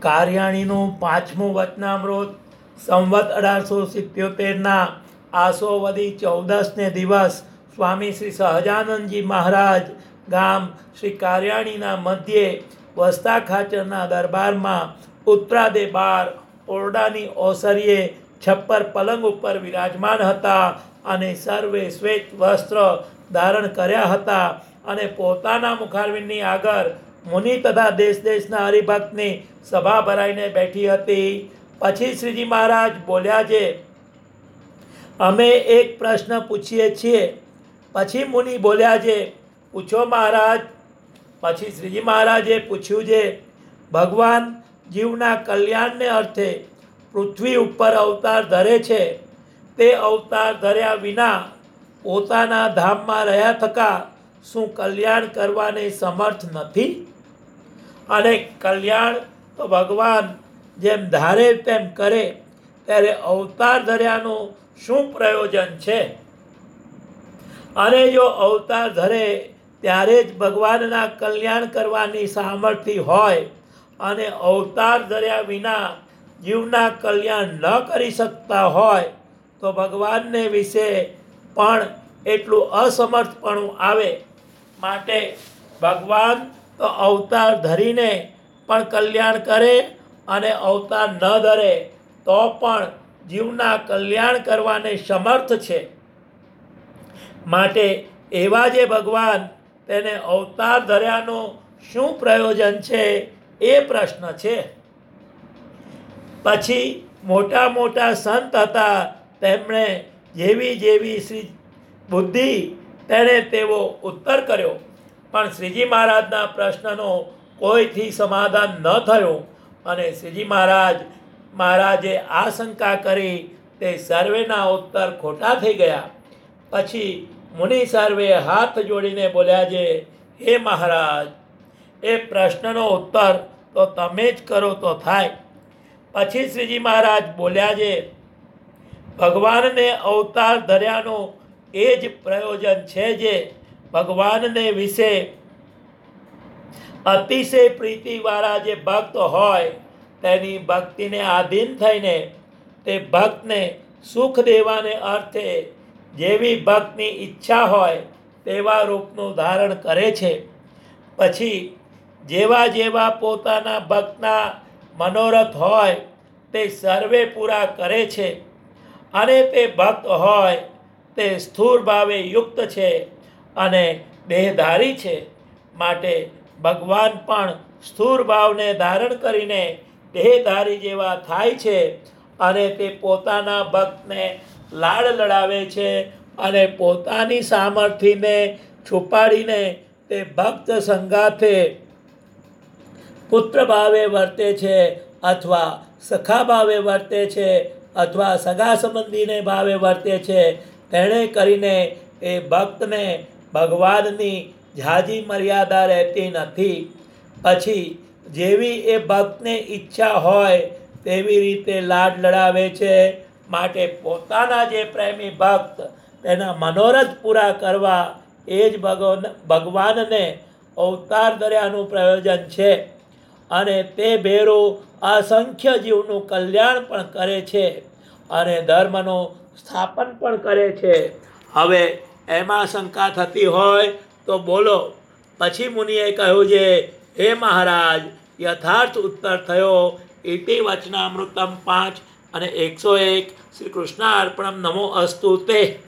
કાર્યાણીનું 5મું વચનામૃત સંવત 1877 આસો વદી 14ને દિવસ સ્વામી શ્રી સહજાનંદજી મહારાજ ગામ શ્રી કાર્યાણીના મધ્યે વસ્તા ખાચરના દરબારમાં ઉત્તરાદે 12 ઓરડાની ઓસરીએ છપ્પર પલંગ ઉપર વિરાજમાન હતા અને સર્વે શ્વેત વસ્ત્ર ધારણ કર્યા હતા અને પોતાના મુખારવિંદની આગળ મુનિ તથા દેશ દેશના હરિભક્તની સભા ભરાઈને બેઠી હતી. પછી શ્રીજી મહારાજ બોલ્યા છે, અમે એક પ્રશ્ન પૂછીએ છીએ. પછી મુનિ બોલ્યા છે, પૂછો મહારાજ. પછી શ્રીજી મહારાજે પૂછ્યું છે, ભગવાન જીવના કલ્યાણને અર્થે પૃથ્વી ઉપર અવતાર ધરે છે. તે અવતાર ધર્યા વિના પોતાના ધામમાં રહ્યા થકા શું કલ્યાણ કરવાને સમર્થ નથી? અને કલ્યાણ તો ભગવાન જેમ ધારે તેમ કરે, ત્યારે અવતાર ધર્યાનું શું પ્રયોજન છે? અને જો અવતાર ધરે ત્યારે જ ભગવાનના કલ્યાણ કરવાની સામર્થ્ય હોય અને અવતાર ધર્યા વિના જીવના કલ્યાણ ન કરી શકતા હોય તો ભગવાનને વિશે પણ એટલું અસમર્થપણું આવે. માટે ભગવાન તો અવતાર ધરીને પણ કલ્યાણ કરે અને અવતાર ન ધરે તો પણ જીવના કલ્યાણ કરવાને સમર્થ છે. માટે એવા જે ભગવાન, તેને અવતાર ધર્યાનું શું પ્રયોજન છે એ પ્રશ્ન છે. પછી મોટા મોટા સંત હતા, તેમણે જેવી જેવી શ્રી બુદ્ધિ તેણે તેવો ઉત્તર કર્યો, પણ શ્રીજી મહારાજના પ્રશ્નનો કોઈથી સમાધાન ન થયું અને શ્રીજી મહારાજે આ શંકા કરી તે સર્વેના ઉત્તર ખોટા થઈ ગયા. પછી મુનિ સર્વે હાથ જોડીને બોલ્યા છે, હે મહારાજ, એ પ્રશ્નનો ઉત્તર તો તમે જ કરો તો થાય. પછી શ્રીજી મહારાજ બોલ્યા છે, ભગવાનને અવતાર ધર્યાનું એ જ પ્રયોજન છે જે ભગવાનને વિશે અતિશય પ્રીતિવાળા જે ભક્ત હોય તેની ભક્તિને આધીન થઈને તે ભક્તને સુખ દેવાને અર્થે જેવી ભક્તની ઈચ્છા હોય તેવા રૂપનું ધારણ કરે છે. પછી જેવા જેવા પોતાના ભક્તના મનોરથ હોય તે સર્વે પૂરા કરે છે. અને તે ભક્ત હોય તે સ્થૂળ ભાવે યુક્ત છે અને દેહધારી છે. માટે ભગવાન પણ સ્થૂળ ભાવને ધારણ કરીને દેહધારી જેવા થાય છે અને તે પોતાના ભક્તને લાડ લડાવે છે અને પોતાની સામર્થ્યને છુપાડીને તે ભક્ત સંગાથે પુત્ર ભાવે વર્તે છે અથવા સખા ભાવે વર્તે છે અથવા સગા સંબંધીને ભાવે વર્તે છે. તેણે કરીને એ ભક્તને ભગવાનની ઝાઝી મર્યાદા રહેતી નથી. પછી જેવી એ ભક્તને ઈચ્છા હોય તેવી રીતે લાડ લડાવે છે. માટે પોતાના જે પ્રેમી ભક્ત તેના મનોરથ પૂરા કરવા એ જ ભગવાનને અવતાર ધર્યાનું પ્રયોજન છે. અને તે ભેરું અસંખ્ય જીવનું કલ્યાણ પણ કરે છે અને ધર્મનું સ્થાપન પણ કરે છે. હવે એમાં શંકા થતી હોય તો બોલો. પછી મુનિએ કહ્યું છે, હે મહારાજ, યથાર્થ ઉત્તર થયો. ઇતિ વચનામૃતમ 5 અને 101. શ્રી કૃષ્ણ અર્પણમ. નમો અસ્તુ તે.